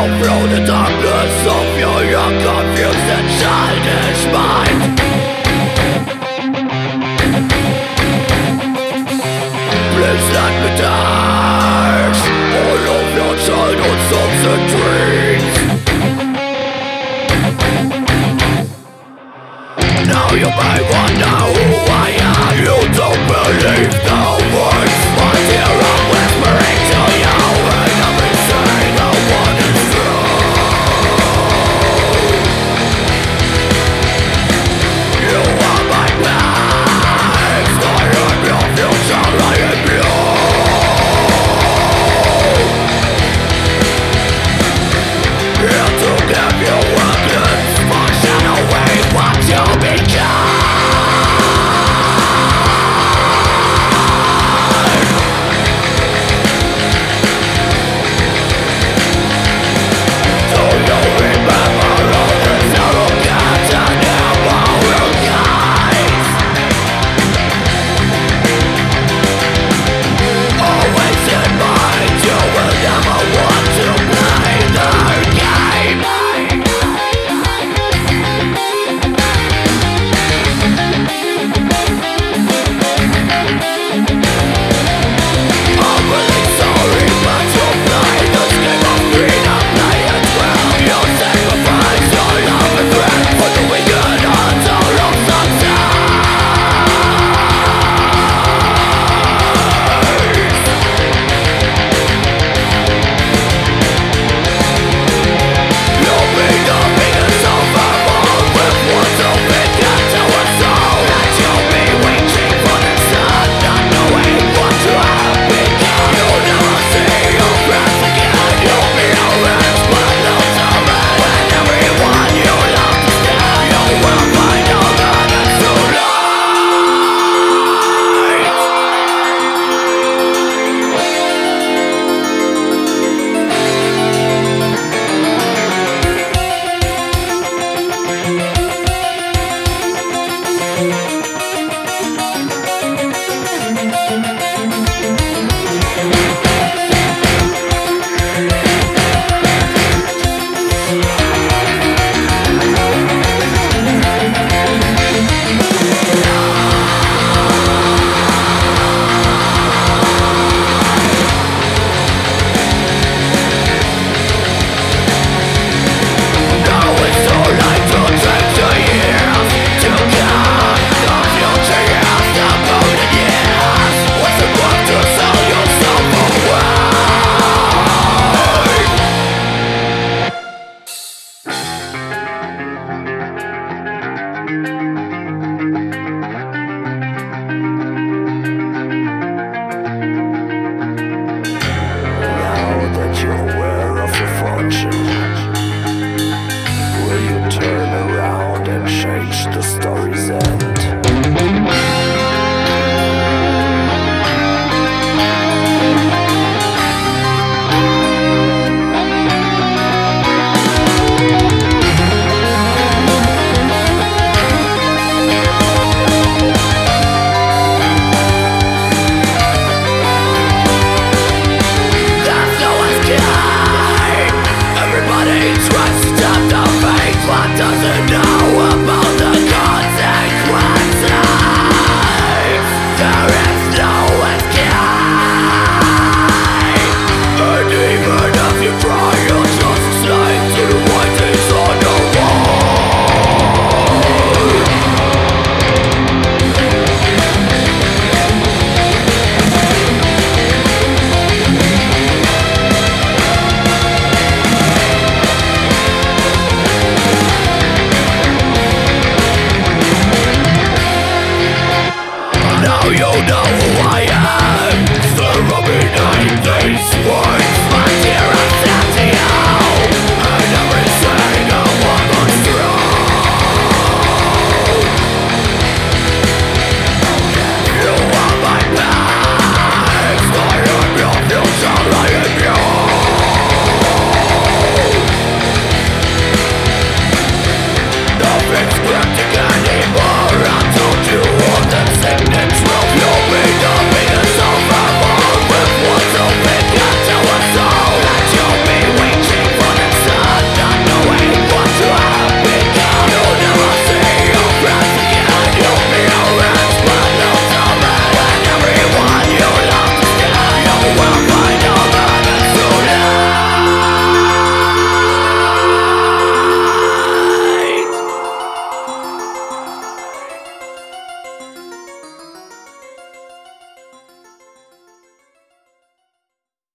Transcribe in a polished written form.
through the darkness of your young, confused and childish mind. Please let me touch all of your childhood songs and dreams. Now you may wonder who I am. You don't believe the words, but here I'm whispering to you, and every single one is true. You are my past, I am your future, I am you. Here to give you weapons, function away what you become.